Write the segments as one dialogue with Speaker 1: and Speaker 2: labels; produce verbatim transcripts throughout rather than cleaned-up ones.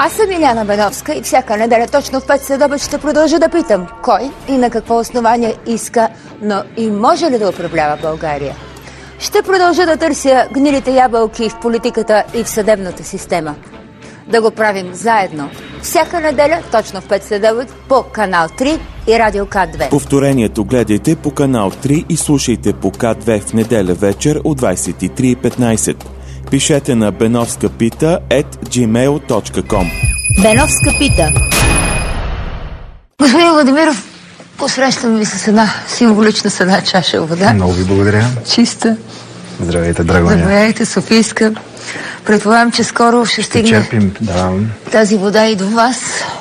Speaker 1: Аз съм Иляна Беновска и всяка неделя точно в пет следобед ще продължа да питам кой и на какво основание иска, но и може ли да управлява България. Ще продължа да търся гнилите ябълки в политиката и в съдебната система. Да го правим заедно. Всяка неделя точно в пет следобед по канал три и Радио К две.
Speaker 2: Повторението гледайте по канал три и слушайте по К две в неделя вечер от двадесет и три и петнадесет. Пишете на benovskapita ет джимейл точка ком.
Speaker 1: Беновска пита. Господин Владимиров, посрещам ви с една символична с една чаша вода.
Speaker 3: Много ви благодаря.
Speaker 1: Чиста.
Speaker 3: Здравейте, Драгоня.
Speaker 1: Здравейте, Софийска. Предполагам, че скоро ще стигне
Speaker 3: черпим, да.
Speaker 1: тази вода и до вас.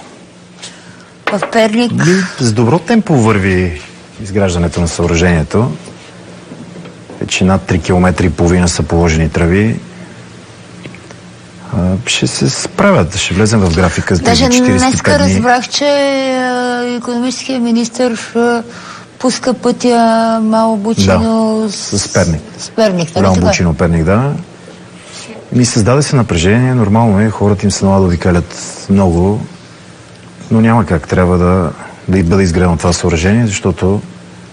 Speaker 1: В Перник.
Speaker 3: И с добро темпо върви изграждането на съоръжението. Вече над три километра и половина са положени тръби. Ще се справят, ще влезем в графика за тези четиридесет и пет
Speaker 1: днеска
Speaker 3: дни.
Speaker 1: разбрах, че икономическия министър пуска пътя Мало Бучино
Speaker 3: да, с, с Перник.
Speaker 1: С Перник,
Speaker 3: Мало Бучино, Перник, да. Ми създаде се напрежение, нормално е, хората им се налага да викалят много, но няма как, трябва да, да бъде изградено това съоръжение, защото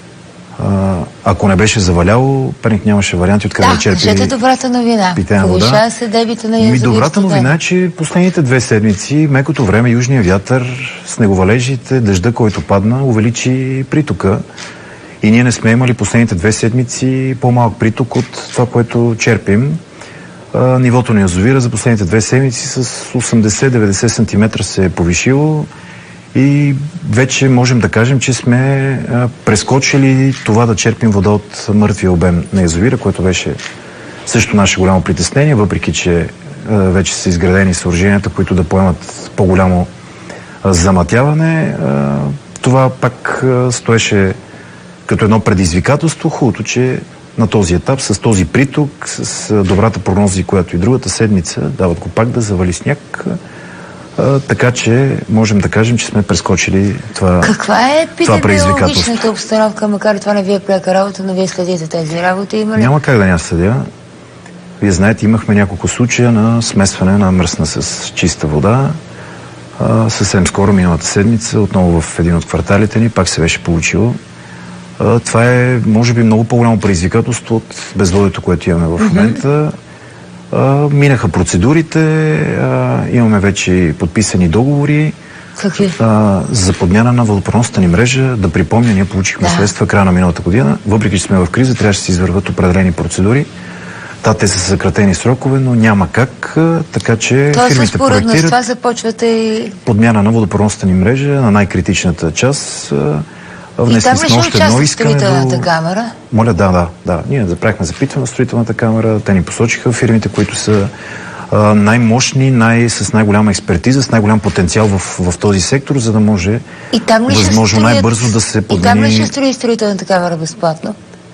Speaker 3: а, ако не беше заваляло, Перник нямаше варианти откъде да, да черпи.
Speaker 1: Да, кажете добрата новина. Повишава се дебита на язовирите.
Speaker 3: Ми добрата новина е, че последните две седмици мекото време, южния вятър, снеговалежите, дъжда, който падна, увеличи притока. И ние не сме имали последните две седмици по-малък приток от това, което черпим. А, нивото на язовира за последните две седмици с осемдесет до деветдесет сантиметра се е повишило. И вече можем да кажем, че сме а, прескочили това да черпим вода от мъртвия обем на язовира, което беше също наше голямо притеснение, въпреки че а, вече са изградени съоръженията, които да поемат по-голямо а, замътяване. А, това пак а, стоеше като едно предизвикателство. Хубавото, че на този етап, с този приток, с а, добрата прогноза, която и другата седмица дават го пак да завали сняг. А, така че можем да кажем, че сме прескочили това,
Speaker 1: Каква е
Speaker 3: това предизвикателство.
Speaker 1: епидемиологичната обстановка, макар и това не ви е пряка работа, но вие следите тези работи, има ли?
Speaker 3: Няма как да няма следя. Вие знаете, имахме няколко случая на смесване на мръсна с чиста вода. А, съвсем скоро, миналата седмица, отново в един от кварталите ни, пак се беше получило. А, това е, може би, много по-голямо предизвикателство от безводието, което имаме в момента. Mm-hmm. Uh, минаха процедурите, uh, имаме вече подписани договори uh, за подмяна на водопреносната ни мрежа. Да припомня, ние получихме да. средства края на миналата година. Въпреки че сме в криза, трябваше да се извърват определени процедури. Да, те са съкратени срокове, но няма как, uh, така че
Speaker 1: Тоест,
Speaker 3: фирмите проектират
Speaker 1: това започвате и...
Speaker 3: подмяна на водопреносната ни мрежа на най-критичната част. Uh, Внесли сме още едно искане до...
Speaker 1: строителната камера?
Speaker 3: Моля, да, да, да. Ние заправихме запитване на строителната камера. Те ни посочиха фирмите, които са а, най-мощни, най- с най-голяма експертиза, с най-голям потенциал в, в този сектор, за да може възможно строят... най-бързо да се подмени...
Speaker 1: И там ли ще строи строителната камера безплатно?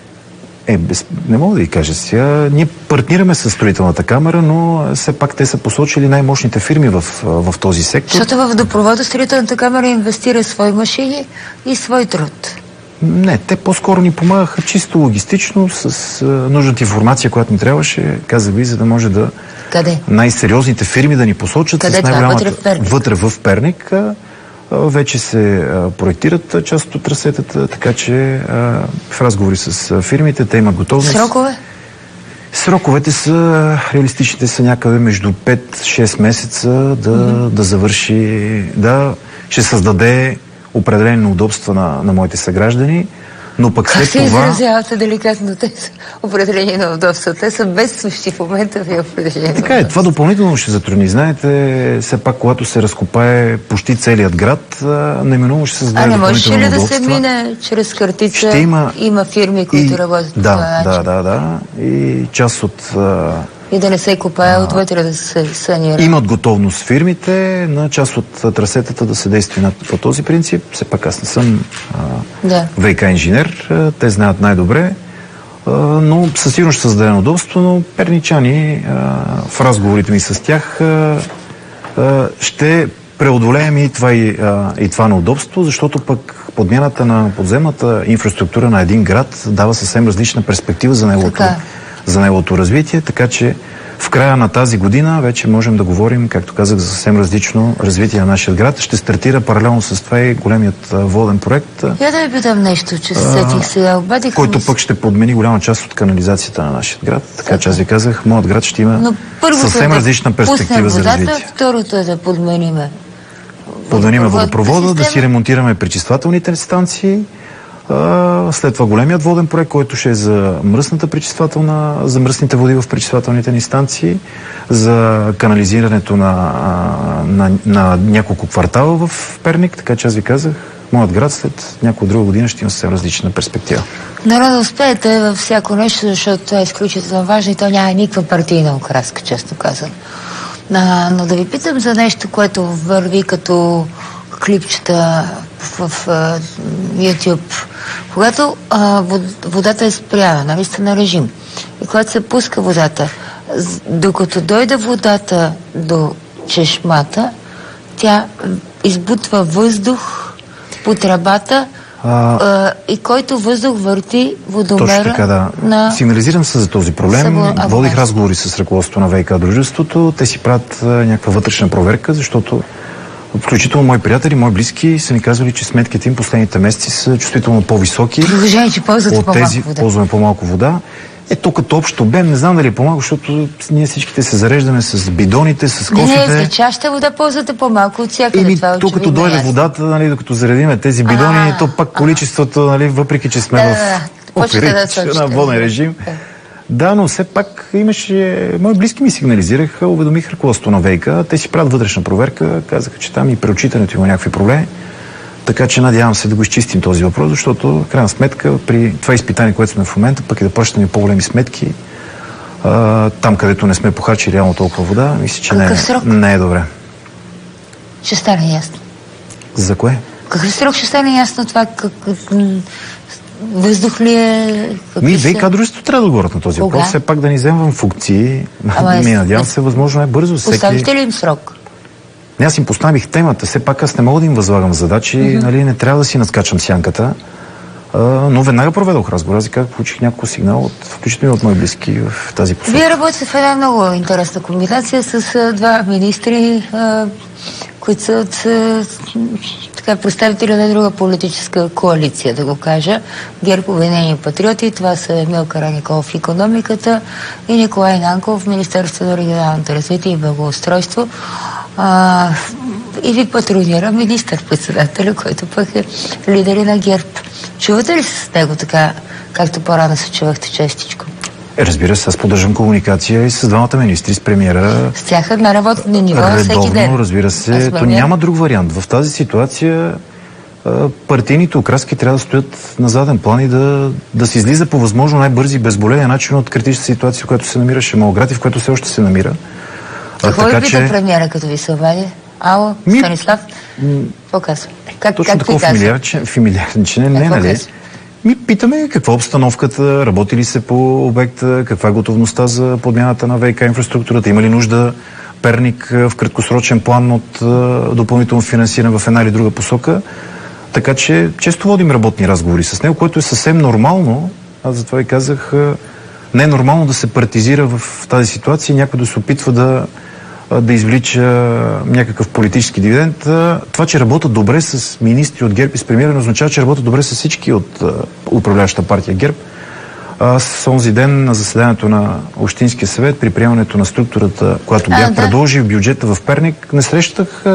Speaker 3: Е, без... не мога да ви кажа сега. Ние партнираме с строителната камера, но все пак те са посочили най-мощните фирми в, в този сектор.
Speaker 1: Защото в водопровода строителната камера инвестира свои машини и свой труд.
Speaker 3: Не, те по-скоро ни помагаха чисто логистично с а, нужната информация, която ни трябваше, казах ви, за да може да...
Speaker 1: Къде?
Speaker 3: Най-сериозните фирми да ни посочат.
Speaker 1: Къде
Speaker 3: с най-голямата...
Speaker 1: Вътре в Перник?
Speaker 3: Вътре в Перник. А, а, вече се а, проектират а, част от трасетата, така че а, в разговори с а, фирмите, те имат готовност.
Speaker 1: Срокове?
Speaker 3: Сроковете са, реалистичните са някъде между пет-шест месеца да, mm-hmm. да завърши, да ще създаде определени неудобства на, на моите съграждани, но пък след това...
Speaker 1: Как се изразявате деликатно? Те са определени неудобства. Те са бедстващи в момента ви определени.
Speaker 3: Така е, това допълнително ще затрудни. Знаете, все пак, когато се разкопае почти целият град, неминуемо ще се създаде допълнително неудобства. А не може ли да се мине
Speaker 1: чрез картица?
Speaker 3: Ще има...
Speaker 1: Има фирми, които
Speaker 3: и...
Speaker 1: работят по
Speaker 3: да,
Speaker 1: това начин.
Speaker 3: Да, да, да. И част от...
Speaker 1: И да не се копае отвътре да се санира.
Speaker 3: Имат готовност фирмите на част от трасетата да се действа по този принцип. Все пак аз не съм а,
Speaker 1: да.
Speaker 3: ВиК инженер, те знаят най-добре, а, но със сигурност ще създаде удобство, но перничани а, в разговорите ми с тях а, а, ще преодолеем и това, и, а, и това неудобство, защото пък подмяната на подземната инфраструктура на един град дава съвсем различна перспектива за неговото, за неговото развитие, така че в края на тази година вече можем да говорим, както казах, за съвсем различно развитие на нашия град. Ще стартира паралелно с това и големият а, воден проект.
Speaker 1: Я да ви питам нещо, че се сетих сега. Обадих
Speaker 3: който пък ще подмени голяма част от канализацията на нашия град. Така че аз ви казах, моят град ще има съвсем
Speaker 1: е да
Speaker 3: различна перспектива за развитие.
Speaker 1: Второто е да подмениме
Speaker 3: Подмениме водопровода, да си ремонтираме пречиствателните станции. А, след това големият воден проект, който ще е за мръсната пречиствателна, за мръсните води в пречиствателните ни станции, за канализирането на, на, на няколко квартала в Перник. Така че аз ви казах, моят град след някоя друга година ще има съвсем различна перспектива.
Speaker 1: Дано да успеете във всяко нещо, защото това е изключително важно и то няма никаква партийна окраска, често казвам. А, но да ви питам за нещо, което върви като клипчета в, в uh, YouTube. Когато а, вод, водата е спряна, нали сте на режим, и когато се пуска водата, докато дойде водата до чешмата, тя избутва въздух по тръбата, а, а, и който въздух върти водомера.
Speaker 3: Точно така, да.
Speaker 1: На...
Speaker 3: Сигнализирам се за този проблем. Събо... Водих разговори с ръководството на ВиК дружеството. Те си правят а, някаква вътрешна проверка, защото включително мои приятели, мои близки са ми казвали, че сметките им последните месеци са чувствително по-високи.
Speaker 1: Продължение, че ползвате
Speaker 3: от тези,
Speaker 1: по-малко вода.
Speaker 3: Ползваме по-малко вода. Ето като общо обем, не знам дали е по-малко, защото ние всичките се зареждаме с бидоните, с кофите.
Speaker 1: Не, не, чаща вода ползвате по-малко от всякъде.
Speaker 3: Еми,
Speaker 1: това
Speaker 3: то като дойде водата, нали, докато заредиме тези бидони, а, то пак количеството, нали, въпреки че сме
Speaker 1: да,
Speaker 3: в
Speaker 1: да,
Speaker 3: оперативен
Speaker 1: да,
Speaker 3: на воден режим. Да. Да, но все пак имаше... Мои близки ми сигнализираха, уведомих ръководството на ВиК. Те си правят вътрешна проверка, казаха, че там и при отчитането има някакви проблеми. Така че надявам се да го изчистим този въпрос, защото в крайна сметка при това изпитание, което сме в момента, пък и да плащаме по-големи сметки, а, там където не сме похарчили реално толкова вода, мисля, че не, не е добре.
Speaker 1: Ще стане ясно.
Speaker 3: За кое?
Speaker 1: Какъв срок ще стане ясно това? Как, как, въздух ли е?
Speaker 3: Ми, ВиК дружеството трябва да говорят на този
Speaker 1: Кога?
Speaker 3: въпрос. Все пак да ни вземем функции. Ама, ми надявам се, възможно е бързо.
Speaker 1: Поставихте
Speaker 3: всеки...
Speaker 1: ли им срок?
Speaker 3: Не, аз им поставих темата. Все пак аз не мога да им възлагам задачи. Mm-hmm. Нали, не трябва да си надскачам сянката. А, но веднага проведох разговор. Аз как получих някакъв сигнал, от, включително от мои близки в тази посока.
Speaker 1: Вие работите в една много интересна комбинация с а, два министри, а, които са от а, така, представители на друга политическа коалиция, да го кажа. ГЕРБ, Обединени патриоти, това са Емил Караниколов в икономиката и Николай Нанков в Министерството на регионалното развитие и благоустройство. А, и ви патронира министър-председателя, който пък е лидери на ГЕРБ. Чувате ли с него така, както по-рано се чувахте честичко?
Speaker 3: Е, разбира се, аз поддържам комуникация и с двамата министри, с премиера.
Speaker 1: С тях на работно ниво всеки ден.
Speaker 3: Редовно, разбира се. То няма друг вариант. В тази ситуация партийните окраски трябва да стоят на заден план и да, да се излиза по възможно най-бързи и безболезнен начин от критичната ситуация, в която се намираше Малград и в която все още се намира.
Speaker 1: Какво ви пита премиера, като ви се обади? Ало, ми... Станислав? Какво казва? Как,
Speaker 3: точно такова фамилиарен, че не, не, нали? Ми питаме каква е обстановката, работи ли се по обекта, каква е готовността за подмяната на ВиК инфраструктурата, има ли нужда Перник в краткосрочен план от допълнително финансиране в една или друга посока. Така че често водим работни разговори с него, което е съвсем нормално. Аз затова и казах, не е нормално да се партизира в тази ситуация и някой да се опитва да, да извлича някакъв политически дивиденд. Това, че работят добре с министри от ГЕРБ и с премиера, не означава, че работят добре с всички от управляващата партия ГЕРБ. Аз онзи ден на заседанието на Общинския съвет при приемането на структурата, която бях да. предложи в бюджета в Перник, не срещах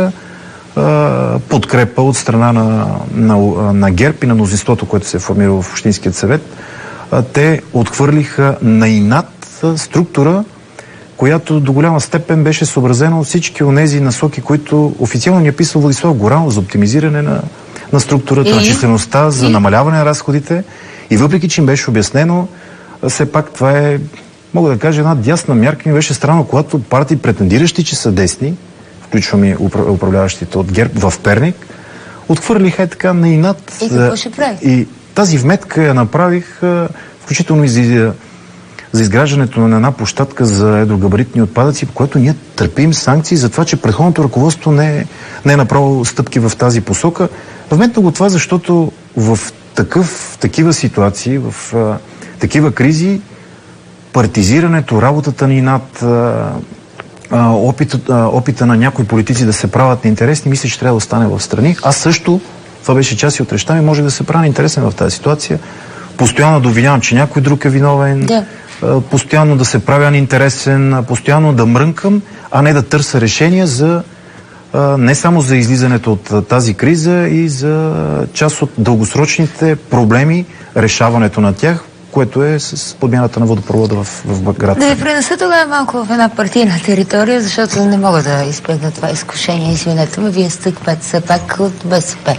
Speaker 3: а, подкрепа от страна на, на, на ГЕРБ и на мнозинството, което се е формирало в Общинският съвет. А, те отхвърлиха на инат структура, която до голяма степен беше съобразена от всички онези насоки, които официално ни е писал Владислав Горанов за оптимизиране на, на структурата, и? на числеността, за и? намаляване на разходите. И въпреки, че им беше обяснено, все пак това е, мога да кажа, една дясна мярка. Ми беше странно, когато партии, претендиращи, че са десни, включвам и управляващите от ГЕРБ в Перник, отхвърлиха е така на инат.
Speaker 1: И какво ще прави?
Speaker 3: И тази вметка я направих, включително и за, за изграждането на една площадка за едрогабаритни отпадъци, по което ние търпим санкции за това, че предходното ръководство не е, не е направило стъпки в тази посока. Вметна го това, защото в такъв, такива ситуации, в а, такива кризи, партизирането, работата ни над а, а, опита, а, опита на някои политици да се правят неинтересни, мисля, че трябва да остане в страни. Аз също, това беше част и от речта ми, може да се прави интересен в тази ситуация. Постоянно да обвинявам, че някой друг е виновен,
Speaker 1: да.
Speaker 3: а, постоянно да се правя неинтересен, постоянно да мрънкам, а не да търся решения за а, не само за излизането от а, тази криза и за част от дългосрочните проблеми, решаването на тях, което е с подмяната на водопровода в, в град.
Speaker 1: Да ви пренеса тогава малко в една партийна територия, защото не мога да избегна това изкушение. Извинете ме, вие сте все пак от БСП.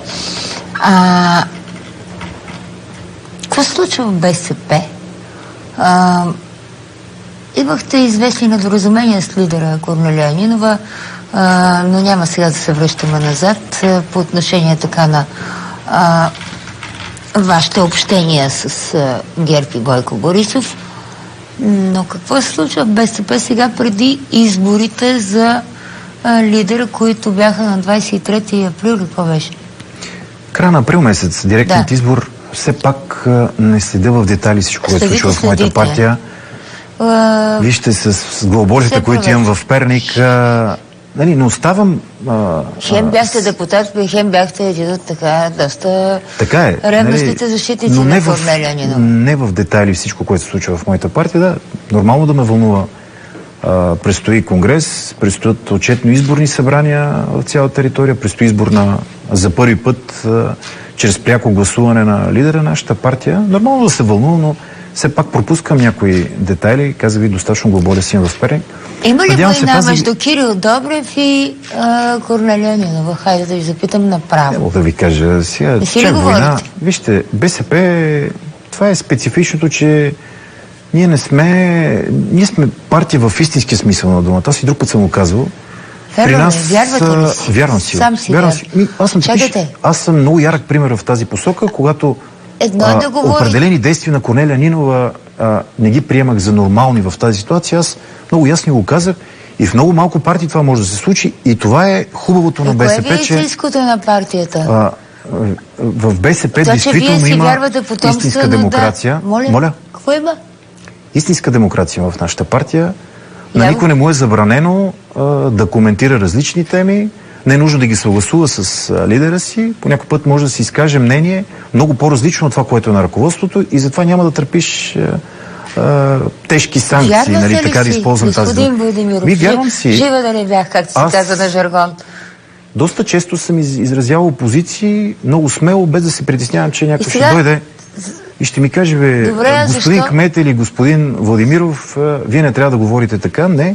Speaker 1: А, какво се случва в БСП? А, имахте известни недоразумения с лидера Корнелия Нинова, а, но няма сега да се връщаме назад а, по отношение така на а, вашите общения с а, Герб и Бойко Борисов. Но какво се случва в БСП сега преди изборите за а, лидера, които бяха на двадесет и трети април? Какво беше?
Speaker 3: Края на април месец, директният
Speaker 1: да.
Speaker 3: избор, все пак а, не следя в детайли всичко, което се случва в моята партия. А... Вижте с, с глоболите, които имам в Перник. А... Нали, не оставам... А,
Speaker 1: хем бяхте депутат, хем бяхте един от така доста
Speaker 3: така е,
Speaker 1: ревностните нали, защитници
Speaker 3: но
Speaker 1: на Корнелия Нинова.
Speaker 3: Не в детайли всичко, което се случва в моята партия. Да, нормално да ме вълнува. А, предстои конгрес, предстоят отчетно изборни събрания в цяла територия, предстои избор на, за първи път а, чрез пряко гласуване на лидера на нашата партия. Нормално да се вълнува, но все пак пропускам някои детайли. Казах ви, достатъчно глоболя си в Перник.
Speaker 1: Има ли война тази... между Кирил Добрев и а, Корнелия Нинова? Хайде да ви запитам направо.
Speaker 3: Не мога да ви кажа сега, че война... Вижте, БСП, това е специфичното, че ние не сме... Ние сме партия в истинския смисъл на думата. Аз и друг път съм го казвал.
Speaker 1: При нас... Вярвате ли си?
Speaker 3: Вярвам си.
Speaker 1: Сам си
Speaker 3: вярвам си. Ми, аз, съм
Speaker 1: такиш,
Speaker 3: аз съм много ярък пример в тази посока, когато
Speaker 1: Едно
Speaker 3: а,
Speaker 1: да говори.
Speaker 3: определени действия на Корнелия Нинова а, не ги приемах за нормални в тази ситуация. Аз много ясно го казах и в много малко партии това може да се случи и това е хубавото на БСП,
Speaker 1: кое
Speaker 3: че...
Speaker 1: Кое е истинското на партията?
Speaker 3: А, в БСП
Speaker 1: това,
Speaker 3: действително има истинска демокрация.
Speaker 1: Да. Моля?
Speaker 3: Моля?
Speaker 1: Какво има?
Speaker 3: Истинска демокрация в нашата партия. На никой не му е забранено а, да коментира различни теми. Не е нужно да ги съгласува с а, лидера си. По някой път може да си изкаже мнение много по-различно от това, което е на ръководството и затова няма да търпиш а, а, тежки санкции,
Speaker 1: вярвате
Speaker 3: нали, така да използвам тази...
Speaker 1: Господин Владимиров,
Speaker 3: Ми, вярвам си.
Speaker 1: Жива да не бях, както се
Speaker 3: Аз...
Speaker 1: казва на жаргон.
Speaker 3: Доста често съм изразявал позиции, много смело, без да се притеснявам, че някой сега... ще дойде и ще ми каже, бе,
Speaker 1: Добре,
Speaker 3: господин
Speaker 1: защо?
Speaker 3: Кмет или господин Владимиров, вие не трябва да говорите така. Не.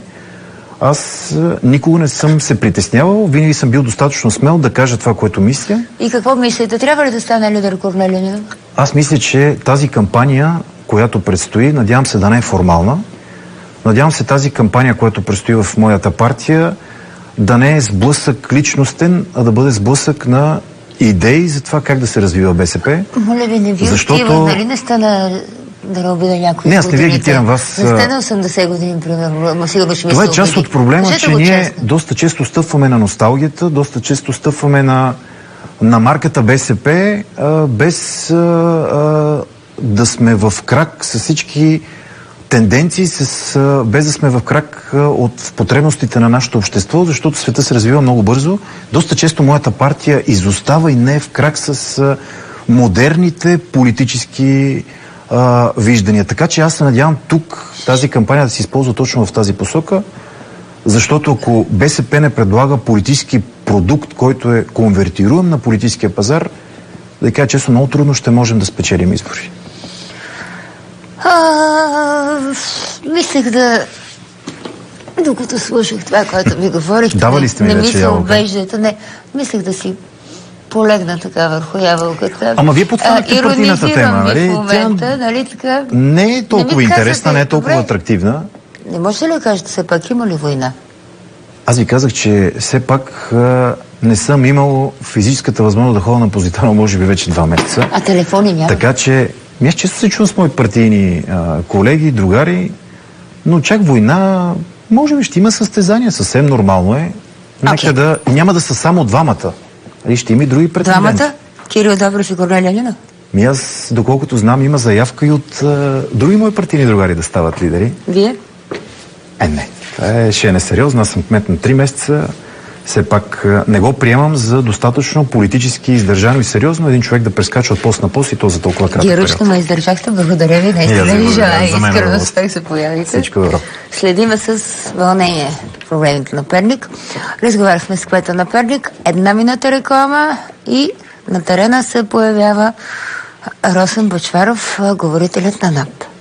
Speaker 3: Аз никога не съм се притеснявал, винаги съм бил достатъчно смел да кажа това, което мисля.
Speaker 1: И какво мислите? Трябва ли да стане лидер Корнелия Нинова?
Speaker 3: Аз мисля, че тази кампания, която предстои, надявам се да не е формална, надявам се тази кампания, която предстои в моята партия, да не е сблъсък личностен, а да бъде сблъсък на идеи за това как да се развива БСП.
Speaker 1: Моля ви, не ви
Speaker 3: защото...
Speaker 1: отива, нали не стана да не обида някой.
Speaker 3: Не, аз не ви агитирам вас.
Speaker 1: Не сте на осемдесет години, примерно, но сигурно ще ми се
Speaker 3: това е част
Speaker 1: обиди.
Speaker 3: от проблема,
Speaker 1: Кажете
Speaker 3: че ние
Speaker 1: честно.
Speaker 3: доста често стъпваме на носталгията, доста често стъпваме на, на марката БСП, а, без а, а, да сме в крак с всички тенденции, с, а, без да сме в крак а, от потребностите на нашето общество, защото света се развива много бързо. Доста често моята партия изостава и не е в крак с а, модерните политически а, виждания. Така че аз се надявам тук тази кампания да се използва точно в тази посока, защото ако БСП не предлага политически продукт, който е конвертируем на политическия пазар, да кажа честно, много трудно ще можем да спечелим избори.
Speaker 1: А, мислех да... Докато слушах това, което ми говорихте,
Speaker 3: Дава ли сте ми
Speaker 1: не
Speaker 3: вече
Speaker 1: ми се
Speaker 3: ябълка?
Speaker 1: обеждате, не. Мислех да си полегна така върху ябълката.
Speaker 3: Ама вие подхванахте партийната тема, нали?
Speaker 1: В момента, Тя... нали така?
Speaker 3: Не е толкова
Speaker 1: не
Speaker 3: интересна,
Speaker 1: казвате,
Speaker 3: не е толкова
Speaker 1: добре.
Speaker 3: атрактивна.
Speaker 1: Не можете ли да кажете все пак, има ли война?
Speaker 3: Аз ви казах, че все пак а, не съм имал физическата възможност да ходя на позитано, може би вече два месеца.
Speaker 1: А телефони няма?
Speaker 3: Така че, аз често се чувам с мои партийни а, колеги, другари, но чак война, може би ще има състезания, съвсем нормално е. Нека
Speaker 1: Okay.
Speaker 3: да, няма да са само двамата. Нали, ще има и други претенденти.
Speaker 1: Двамата? Кирил Добрев и Корнелия Нинова?
Speaker 3: Ми аз, доколкото знам, има заявка и от а, други мои партийни другари да стават лидери.
Speaker 1: Вие?
Speaker 3: Е, не. Това е, ще е несериозно. Аз съм кмет на три месеца. Все пак не го приемам за достатъчно политически издържано и сериозно един човек да прескача от пост на пост и то за толкова кратък период.
Speaker 1: Героично ме издържахте. Благодаря ви. Наистина ви желая искрено успех се появите.
Speaker 3: Всичко добро.
Speaker 1: Следиме с вълнение проблемите на Перник. Разговаряхме с кмета на Перник. Една минута реклама и на терена се появява Росен Бъчваров, говорителят на НАП.